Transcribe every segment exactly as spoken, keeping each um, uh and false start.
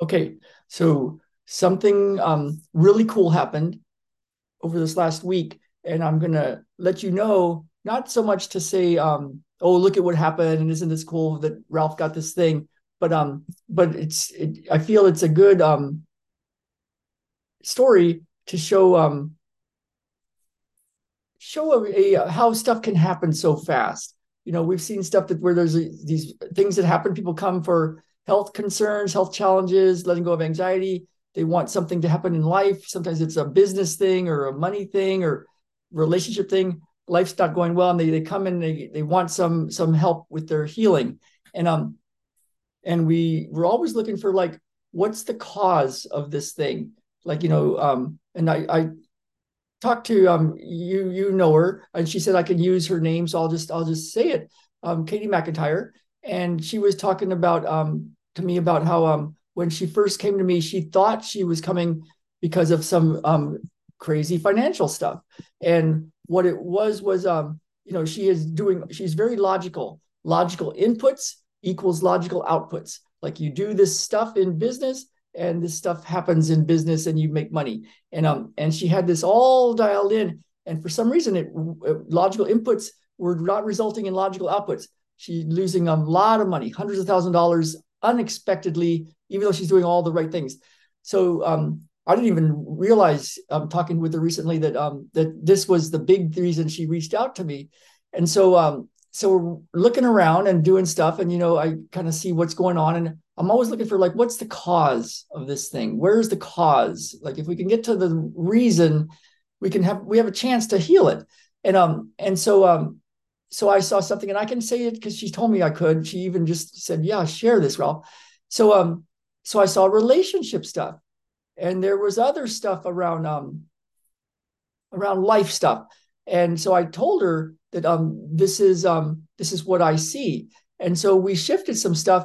Okay, so something um, really cool happened over this last week, and I'm gonna let you know, not so much to say, um, "Oh, look at what happened," and isn't this cool that Ralph got this thing, but um, but it's it, I feel it's a good um story to show um show a, a how stuff can happen so fast. You know, we've seen stuff that where there's a, these things that happen. People come for health concerns, health challenges, letting go of anxiety. They want something to happen in life. Sometimes it's a business thing or a money thing or relationship thing. Life's not going well, and they they come in. They they want some some help with their healing, and um and we we're always looking for like what's the cause of this thing. Like you know um and I I talked to um you you know her, and she said I can use her name, so I'll just I'll just say it. Um, Katie McIntyre, and she was talking about um to me about how um when she first came to me, she thought she was coming because of some um crazy financial stuff, and what it was was um you know she is doing she's very logical. Logical inputs equals logical outputs. Like you do this stuff in business, and this stuff happens in business, and you make money, and um and she had this all dialed in, and for some reason it, it logical inputs were not resulting in logical outputs. She's losing a lot of money, hundreds of thousand dollars unexpectedly, even though she's doing all the right things. So um I didn't even realize, um, talking with her recently, that um that this was the big reason she reached out to me. And so um so we're looking around and doing stuff, and you know I kind of see what's going on, and I'm always looking for like what's the cause of this thing? Where's the cause? Like if we can get to the reason, we can have we have a chance to heal it. And um and so um so I saw something, and I can say it because she told me I could. She even just said, "Yeah, share this, Ralph." So um so I saw relationship stuff, and there was other stuff around um around life stuff. And so I told her that um this is um this is what I see. And so we shifted some stuff,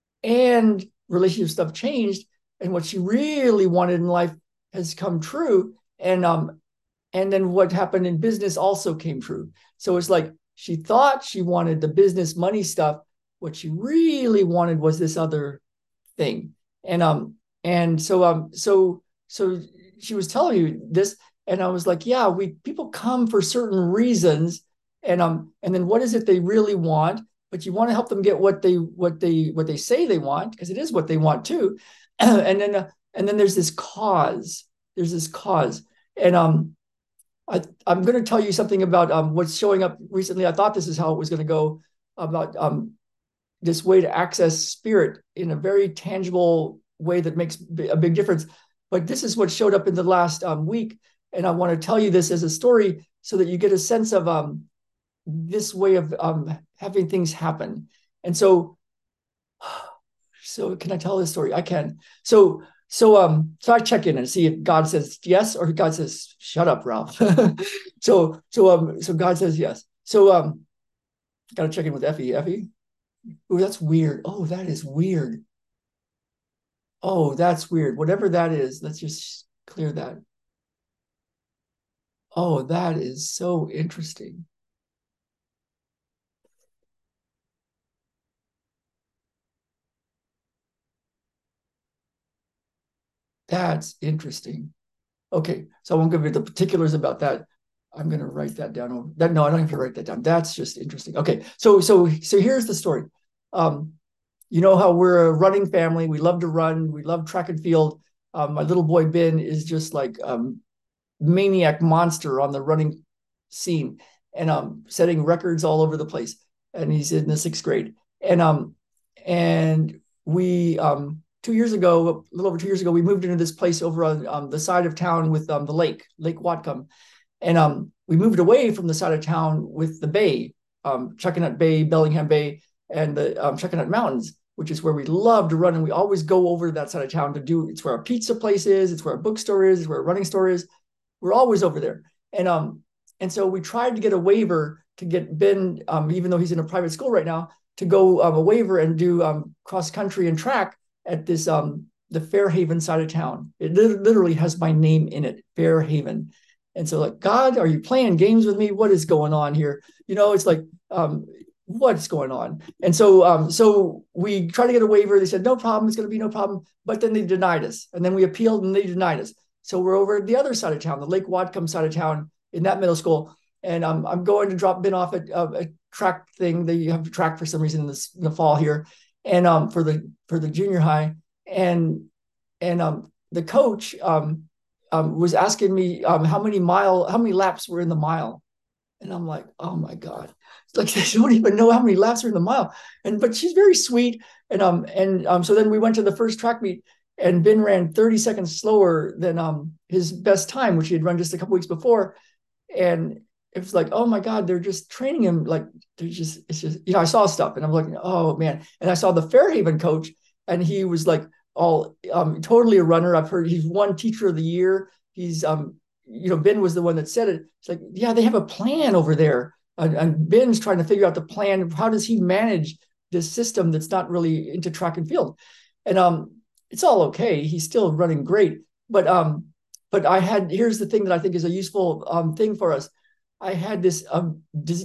and relationship stuff changed, and what she really wanted in life has come true. And um and then what happened in business also came true. So it's like she thought she wanted the business money stuff. What she really wanted was this other thing. And um and so um so so she was telling me this, and I was like, yeah, we people come for certain reasons, and um and then what is it they really want? But you want to help them get what they what they what they say they want, because it is what they want too. and then uh, and then there's this cause. There's this cause. And um I, I'm going to tell you something about um, what's showing up recently. I thought this is how it was going to go, about um, this way to access spirit in a very tangible way that makes a big difference. But this is what showed up in the last um, week. And I want to tell you this as a story so that you get a sense of um, this way of um, having things happen. And so, so can I tell this story? I can. So, so, um, so I check in and see if God says yes, or if God says, shut up, Ralph. so, so, um, so God says yes. So, um, got to check in with Effie. Effie, oh, that's weird. Oh, that is weird. Oh, that's weird. Whatever that is, let's just clear that. Oh, that is so interesting. That's interesting. Okay, so I won't give you the particulars about that. I'm going to write that down. That no, I don't have to write that down. That's just interesting. Okay, so so so here's the story. Um, you know how we're a running family. We love to run. We love track and field. Um, my little boy Ben is just like um, maniac monster on the running scene, and um, setting records all over the place. And he's in the sixth grade. And um, and we um, two years ago, a little over two years ago, we moved into this place over on um, the side of town with um, the lake, Lake Whatcom, and um, we moved away from the side of town with the bay, um, Chuckanut Bay, Bellingham Bay, and the um, Chuckanut Mountains, which is where we love to run. And we always go over to that side of town to do. It's where our pizza place is. It's where our bookstore is. It's where our running store is. We're always over there. And um, and so we tried to get a waiver to get Ben, um, even though he's in a private school right now, to go um, a waiver and do um, cross country and track at this um, the Fairhaven side of town. It literally has my name in it, Fairhaven. And so, like, God, are you playing games with me? What is going on here? You know, it's like um, what's going on? And so, um, so we tried to get a waiver. They said, no problem. It's going to be no problem. But then they denied us. And then we appealed and they denied us. So we're over at the other side of town, the Lake Whatcom side of town in that middle school. And um, I'm going to drop Ben off at a, a track thing that you have to track for some reason in, this, in the fall here. And um, for the, for the junior high. And, and um, the coach um, um, was asking me um, how many mile, how many laps were in the mile. And I'm like, oh my God. It's like they don't even know how many laps are in the mile. And but she's very sweet. And um and um so then we went to the first track meet and Ben ran thirty seconds slower than um his best time, which he had run just a couple weeks before. And it was like, oh my God, they're just training him like they're just it's just, you know, I saw stuff and I'm like, oh man. And I saw the Fairhaven coach and he was like all um totally a runner. I've heard he's won teacher of the year. He's um you know, Ben was the one that said it. It's like, yeah, they have a plan over there. And, and Ben's trying to figure out the plan. How does he manage this system that's not really into track and field? And um, it's all okay. He's still running great. But um, but I had, here's the thing that I think is a useful um, thing for us. I had this um, dis-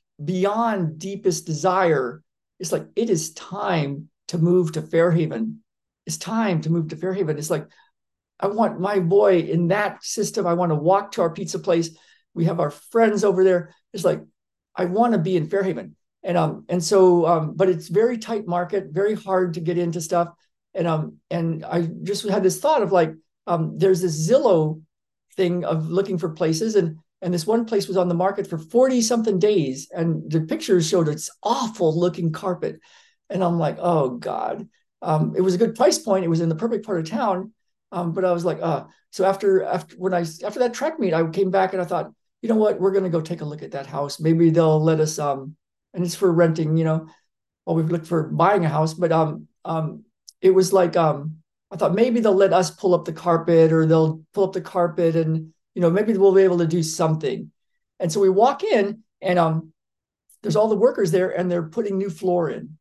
beyond deepest desire. It's like, it is time to move to Fairhaven. It's time to move to Fairhaven. It's like, I want my boy in that system. I want to walk to our pizza place. We have our friends over there. It's like, I want to be in Fairhaven. And um, and so, um, but it's very tight market, very hard to get into stuff. And um, and I just had this thought of like, um, there's this Zillow thing of looking for places, and and this one place was on the market for forty something days, and the pictures showed it's awful looking carpet. And I'm like, oh God. Um, it was a good price point. It was in the perfect part of town. Um, but I was like, uh, so after after when I after that track meet, I came back and I thought, you know what, we're gonna go take a look at that house. Maybe they'll let us um, and it's for renting, you know. Well, we've looked for buying a house, but um um it was like um I thought maybe they'll let us pull up the carpet or they'll pull up the carpet and you know, maybe we'll be able to do something. And so we walk in and um there's all the workers there and they're putting new floor in.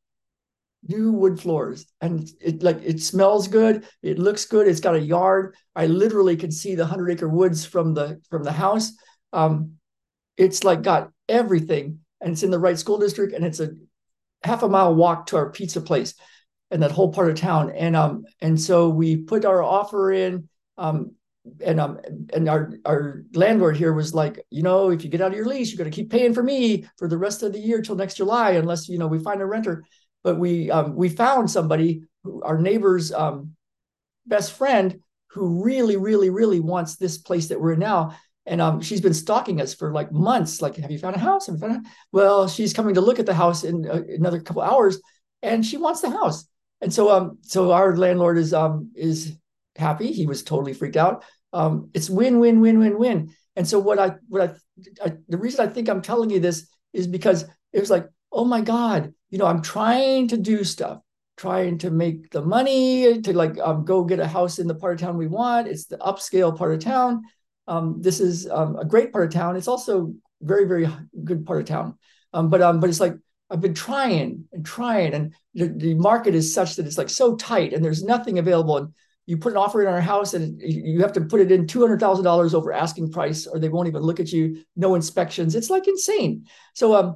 New wood floors, and it like it smells good, it looks good, it's got a yard. I literally can see the hundred acre woods from the from the house. um it's like got everything and it's in the right school district and it's a half a mile walk to our pizza place and that whole part of town. And um and so we put our offer in. um and um and our our landlord here was like, you know, if you get out of your lease, you're going to keep paying for me for the rest of the year till next July unless, you know, we find a renter. But we um, we found somebody, who, our neighbor's um, best friend, who really, really, really wants this place that we're in now. And um, she's been stalking us for like months. Like, have you found a house? Have you found a... Well, she's coming to look at the house in uh, another couple hours, and she wants the house. And so um, so our landlord is um is happy. He was totally freaked out. Um, it's win, win, win, win, win. And so what I what I, I the reason I think I'm telling you this is because it was like, oh my God, you know, I'm trying to do stuff, trying to make the money to like um, go get a house in the part of town we want. It's the upscale part of town. Um, this is um, a great part of town. It's also very, very good part of town. Um, but um, but it's like I've been trying and trying, and the, the market is such that it's like so tight, and there's nothing available. And you put an offer in our house, and you have to put it in two hundred thousand dollars over asking price, or they won't even look at you. No inspections. It's like insane. So um,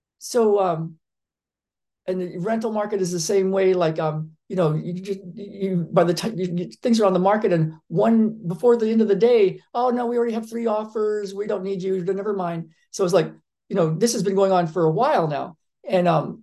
so um, and the rental market is the same way. Like um, you know, you just you by the time you, you, things are on the market, and one before the end of the day, oh no, we already have three offers. We don't need you. Never mind. So it's like, you know, this has been going on for a while now, and um,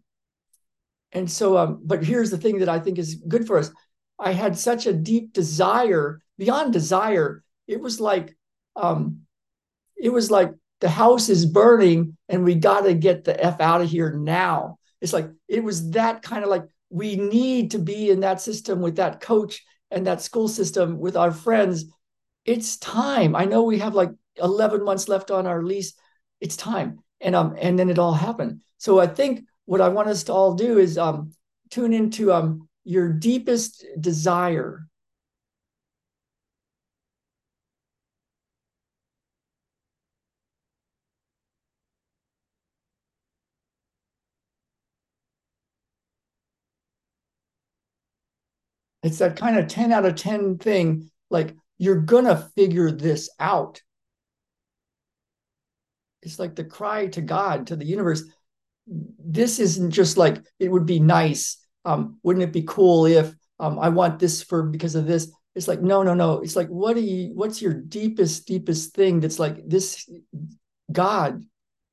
and so um, but here's the thing that I think is good for us. I had such a deep desire, beyond desire. It was like um, it was like the house is burning, and we got to get the F out of here now. It's like, it was that kind of like, we need to be in that system with that coach and that school system with our friends. It's time. I know we have like eleven months left on our lease. It's time. And um, and then it all happened. So I think what I want us to all do is um, tune into um, your deepest desire. It's that kind of ten out of ten thing. Like, you're going to figure this out. It's like the cry to God, to the universe. this isn't just like, it would be nice. Um, wouldn't it be cool if um, I want this for because of this? It's like, no, no, no. It's like, what do you, what's your deepest, deepest thing that's like this God?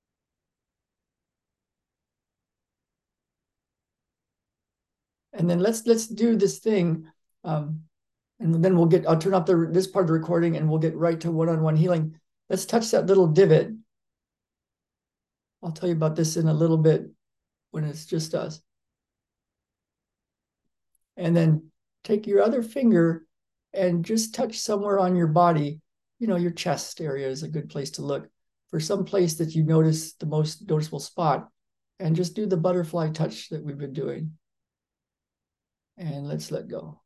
And then let's let's do this thing. Um, and then we'll get, I'll turn off the this part of the recording and we'll get right to one-on-one healing. Let's touch that little divot. I'll tell you about this in a little bit when it's just us. And then take your other finger and just touch somewhere on your body. You know, your chest area is a good place to look for some place that you notice the most noticeable spot, and just do the butterfly touch that we've been doing. And let's let go.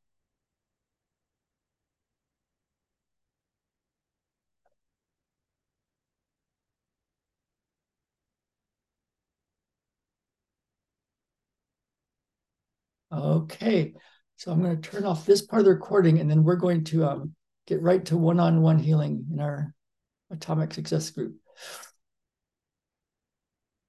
Okay, so I'm going to turn off this part of the recording, and then we're going to um, get right to one-on-one healing in our Atomic Success Group.